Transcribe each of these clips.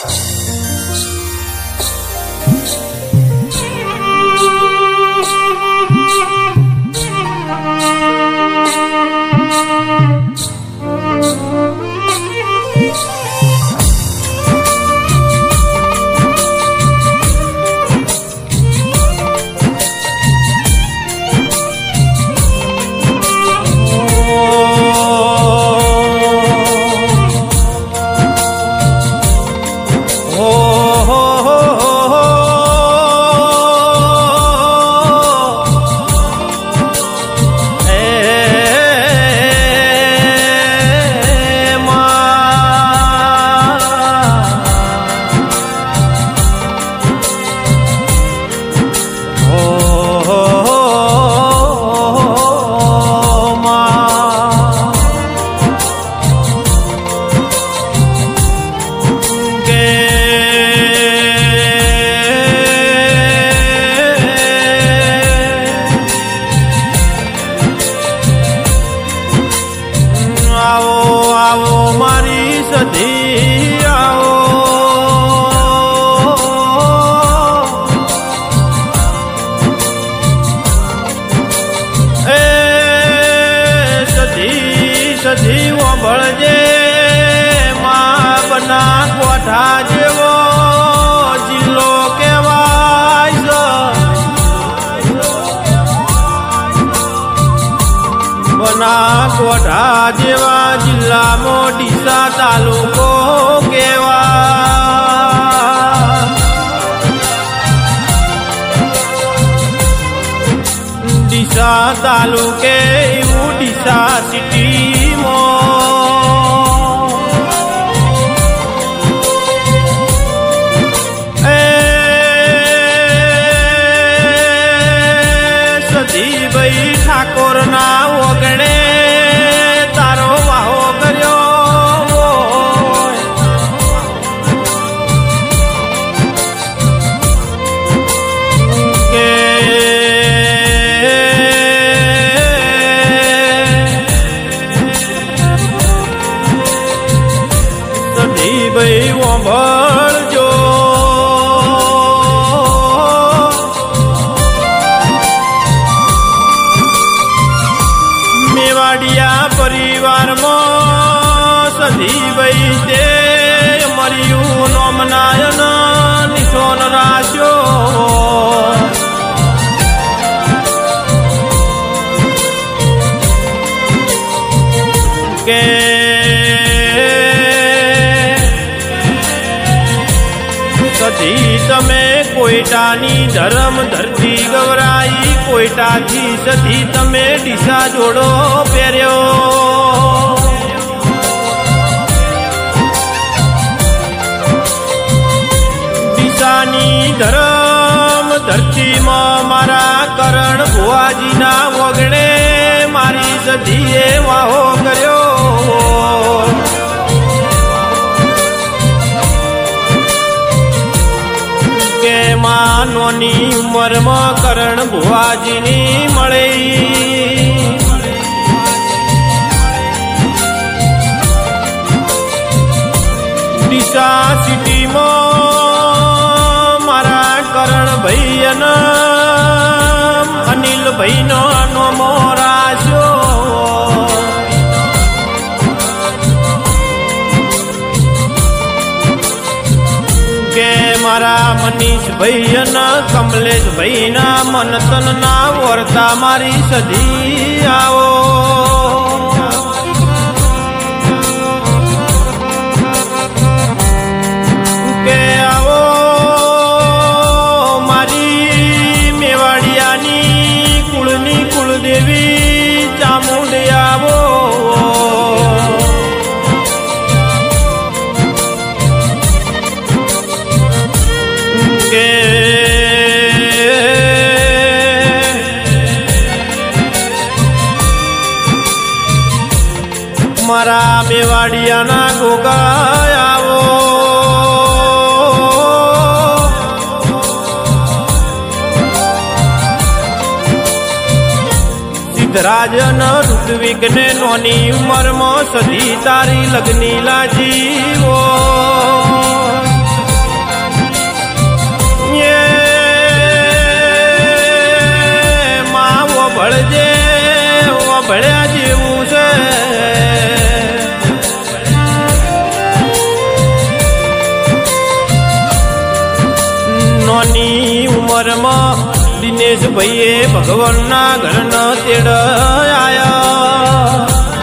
સજીવો ભળજે માં બનાસકાંઠા જેવો જિલ્લો કહેવાય બનાસકાંઠા જેવા જિલ્લામાં ડીસા તાલુકો કહેવાય ડીસા તાલુકે એવું ડીસા સિટી ઠાકોર ના ઓગણે તારો વાહો કર્યો કે સધી ભાઈ ઓંભળજો પરિવારમાં સધીભાઈ તે મર્યું નોમનાયન નિશોન રાખ્યો કે સધી તમે કોઈટાની ધરમ ધરતી ગવરાઈ કોઈટાથી સધી તમે ડીસા જોડો પહેર્યો ડીસાની ધરમ ધરતીમાં મારા કરણ ભુવાજીના વગણે મારી સધીએ વાહો કર્યો કે માનોની ઉંમરમાં કરણ ભુવાજીની મળી ડીસા સિટીમાં મારા કરણ ભાઈ અને અનિલ ભાઈનો નોમો રાખ્યો કે મારા મનીષભાઈ અને કમલેશભાઈ ના મનતન ના વર્તા મારી સધી આવો કે આવો મારી મેવાડિયાની કુળની કુળદેવી ચામુંડ આવો કે મારા મેવાડિયાના ગોગા આવો સિદ્ધરાજન ઋત્વિક ને નોની ઉંમરમાં સધી તારી લગ્ની લાજીવો ઉંમરમાં દિનેશભાઈએ ભગવાનના ઘરના તેડ આયા.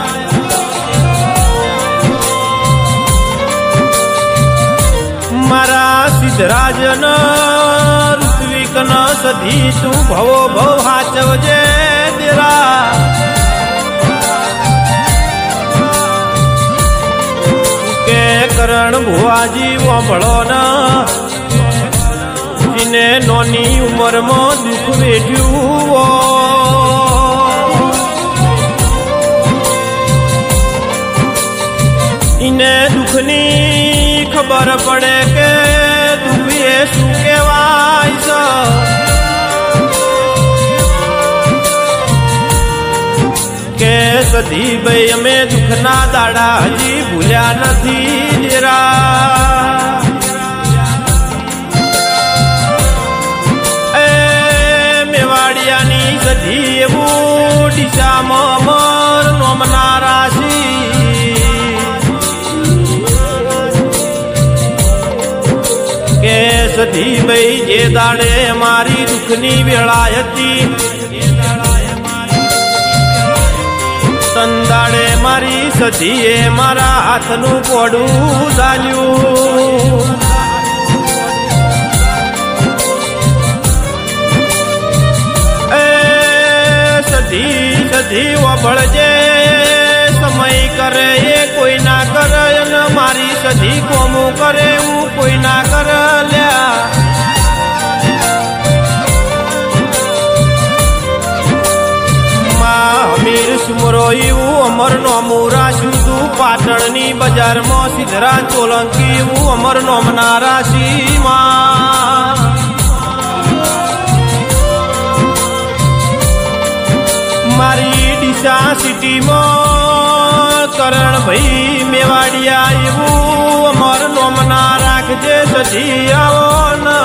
મારા સિદ્ધરાજન ઋત્વિકન સધી તું ભવો ભવ હાચવજે તેરા. કે કરણ ભુવાજી વાંભળો ના ને નોની ઉંમરમાં દુઃખ વેઠ્યું ઈને દુઃખની ખબર પડે કે દુઃખ એ શું કહેવાય છે. કે સધી ભાઈ અમે દુઃખના દાડા હજી ભૂલ્યા નથી જરા. સધી એવું ડીસામાં અમર નોમના રાશિ. કે સધી ભાઈ જે દાડે મારી દુઃખની વેળા હતી સંદાડે મારી સધીએ મારા હાથનું પોડું ઝાલ્યું. સધી વભળજે સમય કરે એ કોઈ ના કરે અને મારી સધી કોમું કરે એવું કોઈ ના કરે લ્યા. માં હમીર સુમરો એવું અમર નોમું રાખ્યું તું પાટણની બજારમાં સિદ્ધરાજ સોલંકી એવું અમર નોમના રાશિમાં. મારી ડીસા સિટીમાં કરણ ભાઈ મેવાડિયા એવું અમર નોમના રાખજે સધી આવો ને.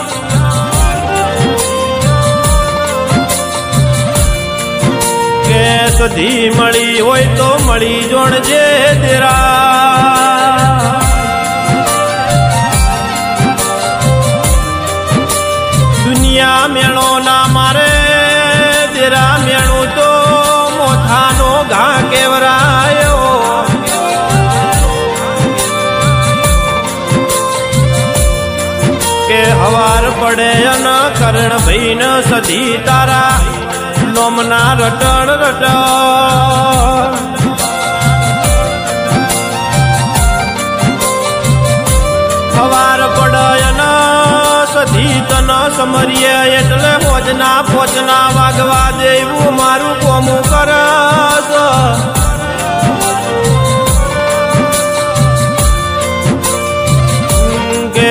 કે સધી મળી હોય તો મળી જોણજે તેરા. દુનિયા મેળો ના મારે તેરા મેણું તો મોથાનો ઘા કેવરાયો. કે હવાર પડે અને કરણ ભાઈ ન સધી તારા નોમના રટણ રટણ. હવાર પડે અને સધી તન સમરીએ એટલે મોજના પોચના વાગવા દેવું મારું કોમું કરસ. કે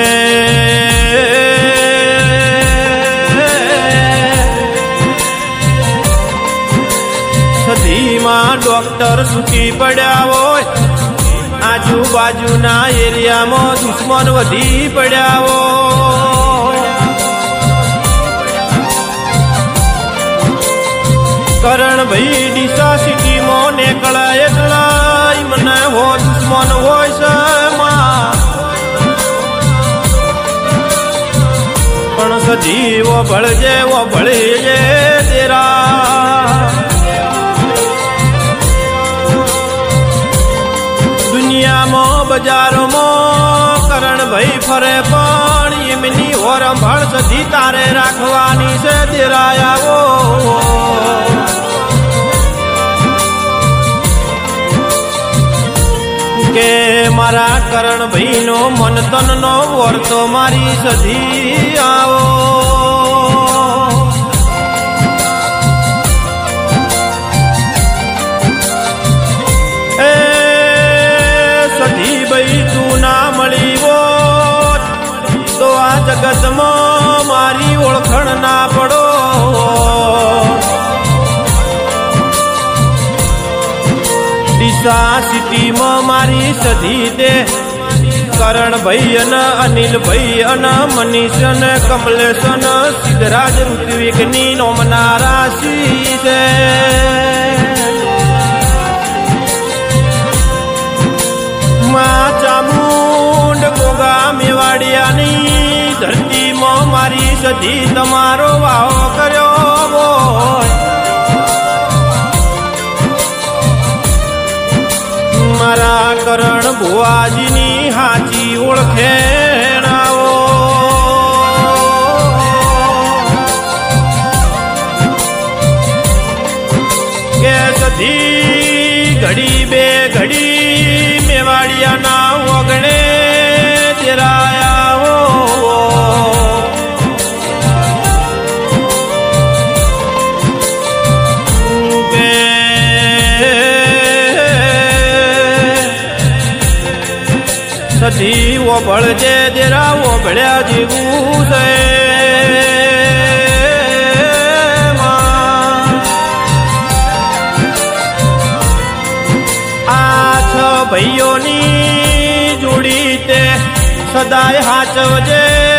સધીમાં ડોક્ટર છૂટી પડ્યા હોય આજુબાજુના એરિયામાં દુશ્મન વધી પડ્યા હોય. કરણ ભાઈ ડીસા સિટીમાં નીકળે એટલા મને હો દુશ્મન હોય છે પણ સધી વભળજે વભળજે તેરા. દુનિયામાં બજારોમાં કરણ ભાઈ ફરે પણ એમની ઓરંભળ સધી તારે રાખવાની છે તેરાયાવો. કે મારા કરણ ભાઈ નો મન તન નો વર્તો મારી સધી આવો. તું ના મળી હોત તો આ જગતમાં મારી ઓળખણ ના પડો. ડીસા સિટીમાં મારી સધી દે કરણ ભાઈ અને અનિલ ભાઈ અને મનીષ અને કમલેશ અને સિદ્ધરાજ ઋત્વિકની નોમના રાશિ છે. ચામુંડ ગોગા મેવાડિયાની ધરતીમાં મારી સધી તમારો વાહો કર્યો હોય મારા કરણ ભુવાજીની હાચી ઓળખે કે સધી ઘડી બે ઘડી મેવાડિયાના વગણે જરાયા સધી ઓભળજે જરા ઓભળ્યા જેવું છે ભાઈઓની જોડી તે સદાય હાચવજે